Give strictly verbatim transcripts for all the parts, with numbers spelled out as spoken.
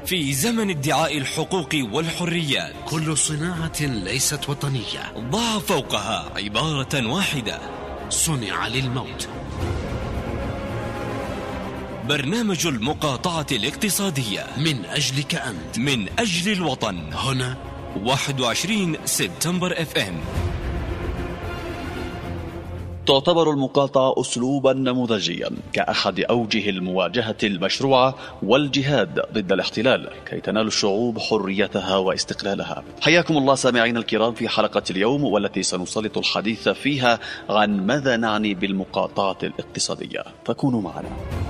في زمن ادعاء الحقوق والحريات كل صناعة ليست وطنية ضع فوقها عبارة واحدة: صنع للموت. برنامج المقاطعة الاقتصادية من أجلك أنت، من أجل الوطن، هنا واحد وعشرين سبتمبر اف ام. تعتبر المقاطعة أسلوبا نموذجيا كأحد أوجه المواجهة المشروعة والجهاد ضد الاحتلال كي تنال الشعوب حريتها واستقلالها. حياكم الله سامعين الكرام في حلقة اليوم، والتي سنسلط الحديث فيها عن ماذا نعني بالمقاطعة الاقتصادية، فكونوا معنا.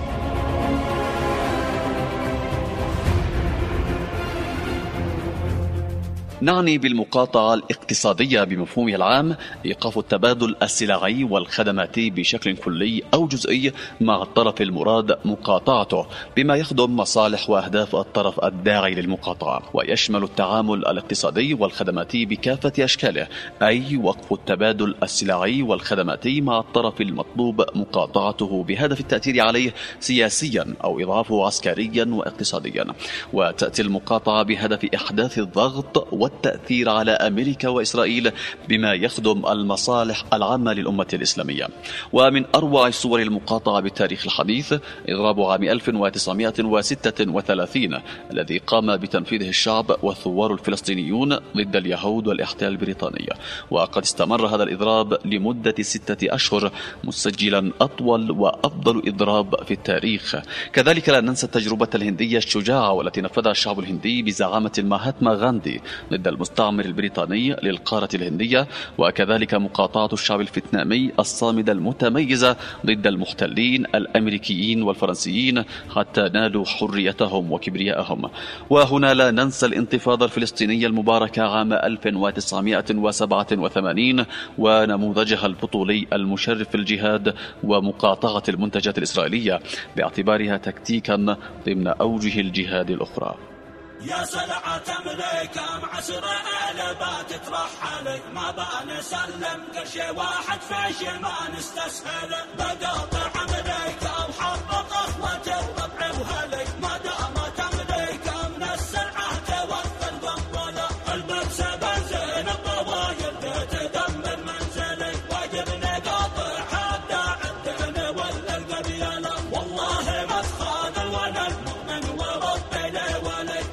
نعني بالمقاطعة الاقتصادية بمفهومها العام إيقاف التبادل السلعي والخدماتي بشكل كلي أو جزئي مع الطرف المراد مقاطعته، بما يخدم مصالح وأهداف الطرف الداعي للمقاطعة، ويشمل التعامل الاقتصادي والخدماتي بكافة أشكاله، أي وقف التبادل السلعي والخدماتي مع الطرف المطلوب مقاطعته بهدف التأثير عليه سياسيا أو إضعافه عسكريا واقتصاديا. وتأتي المقاطعة بهدف إحداث الضغط والتأثير على أمريكا وإسرائيل بما يخدم المصالح العامة للأمة الإسلامية. ومن أروع صور المقاطعة بالتاريخ الحديث إضراب عام ألف وتسعمائة وستة وثلاثين الذي قام بتنفيذه الشعب والثوار الفلسطينيون ضد اليهود والاحتلال البريطاني، وقد استمر هذا الإضراب لمدة ستة أشهر، مسجلا أطول وأفضل إضراب في التاريخ. كذلك لا ننسى التجربة الهندية الشجاعة والتي نفذها الشعب الهندي بزعامة المهاتما غاندي ضد المستعمر البريطاني للقارة الهندية، وكذلك مقاطعة الشعب الفيتنامي الصامدة المتميزة ضد المحتلين الأمريكيين والفرنسيين حتى نالوا حريتهم وكبريائهم. وهنا لا ننسى الانتفاضة الفلسطينية المباركة عام ألف وتسعمائة وسبعة وثمانين ونموذجها البطولي المشرف في الجهاد ومقاطعة المنتجات الإسرائيلية باعتبارها تكتيكا ضمن أوجه الجهاد الأخرى. يا سلعة أمريكا معسرة آلبات ترحل، ما بقى نسلم قرشي واحد في شي ما نستسهل، بقاطع أمريكا وحرق أخوتي وربعي وهلي، ما دامت أمريكا من السلعة توفر قنبلة، البكس بنزين الطوايل بتدمر منزلي، واجب نقاطع حتى عندنا ولا القبيلة، والله ما تخاذل وانا المؤمن وربي لي ولي،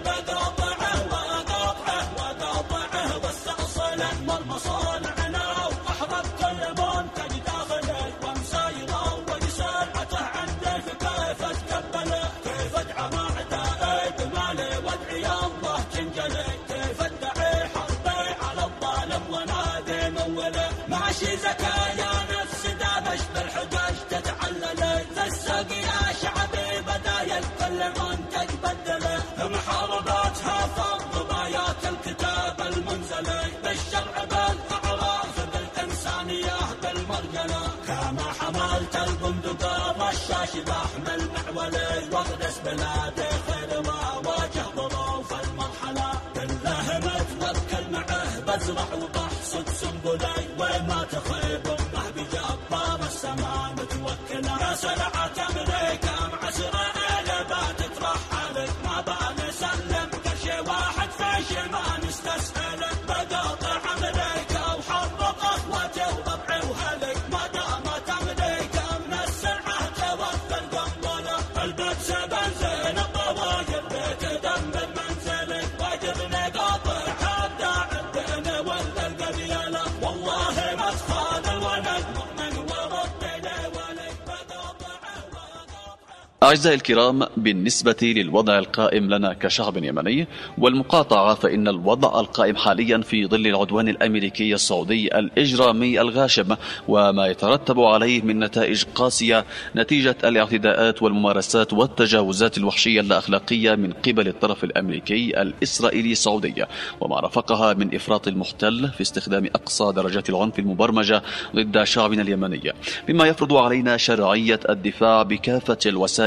ماشي زكايا نفس دابش بالحجاج تتعلل، تسق يا شعبي بدايل كل منتج بدله، محارباتها فرض بايات الكتاب المنزلي، بالشرع بالأعراف بالإنسانية بالمرجلة، كما حملت البندقة رشاش بحمل معولي، واغرس بلادي خير ما واجه ظروف المرحلة، بالله متوكل معه بزرع وبحصد سنبلي، وما تخيب امه بجبار السماء متوكله، يا سلعة امريكا معسرة آلبات ترحل، ما بقى نسلم قرشي واحد في شي ما نستسهل، بقاطع امريكا وحرق اخوتي وربعي وهلي، ما دامت امريكا من السلعة توفر قنبلة، البكس بنزين الطوايل بتدمر منزلي، واجب نقاطع حتى عندنا ولا القبيلة، والله ما تخاذل وانا المؤمن وربي لي ولي، بقاطع أعزائي الكرام، بالنسبة للوضع القائم لنا كشعب يمني والمقاطعة، فإن الوضع القائم حاليا في ظل العدوان الأمريكي السعودي الإجرامي الغاشم وما يترتب عليه من نتائج قاسية نتيجة الاعتداءات والممارسات والتجاوزات الوحشية الأخلاقية من قبل الطرف الأمريكي الإسرائيلي السعودي، وما رافقها من إفراط المحتل في استخدام أقصى درجات العنف المبرمجة ضد شعبنا اليمني، مما يفرض علينا شرعية الدفاع بكافة الوسائل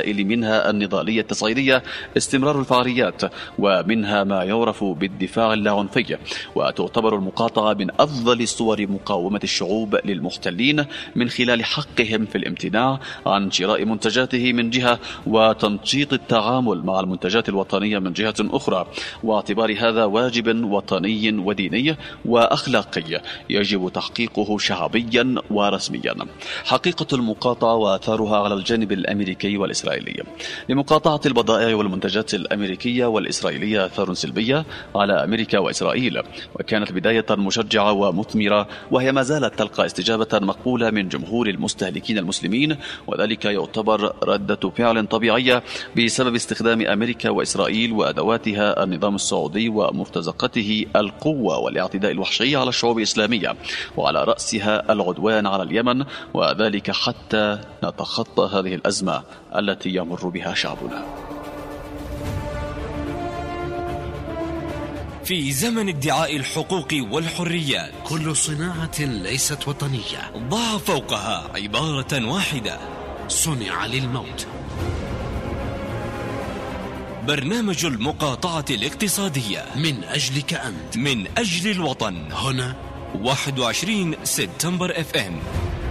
المسائل منها النضالية التصعيدية استمرار الفعاليات، ومنها ما يعرف بالدفاع اللاعنفي. وتعتبر المقاطعة من أفضل صور مقاومة الشعوب للمحتلين من خلال حقهم في الامتناع عن شراء منتجاته من جهة، وتنشيط التعامل مع المنتجات الوطنية من جهة أخرى، واعتبار هذا واجب وطني وديني وأخلاقي يجب تحقيقه شعبيا ورسميا. حقيقة المقاطعة وآثارها على الجانب الأمريكي والإسرائيلي. لمقاطعة البضائع والمنتجات الأمريكية والإسرائيلية آثار سلبية على أمريكا وإسرائيل، وكانت بداية مشجعة ومثمرة، وهي ما زالت تلقى استجابة مقبولة من جمهور المستهلكين المسلمين، وذلك يعتبر ردة فعل طبيعية بسبب استخدام أمريكا وإسرائيل وأدواتها النظام السعودي ومرتزقته القوة والاعتداء الوحشي على الشعوب الإسلامية، وعلى رأسها العدوان على اليمن، وذلك حتى نتخطى هذه الأزمة التي يمر بها شعبنا. في زمن ادعاء الحقوق والحريات كل صناعة ليست وطنية ضع فوقها عبارة واحدة: صنع للموت. برنامج المقاطعة الاقتصادية من أجلك أنت، من أجل الوطن، هنا واحد وعشرين سبتمبر اف ام.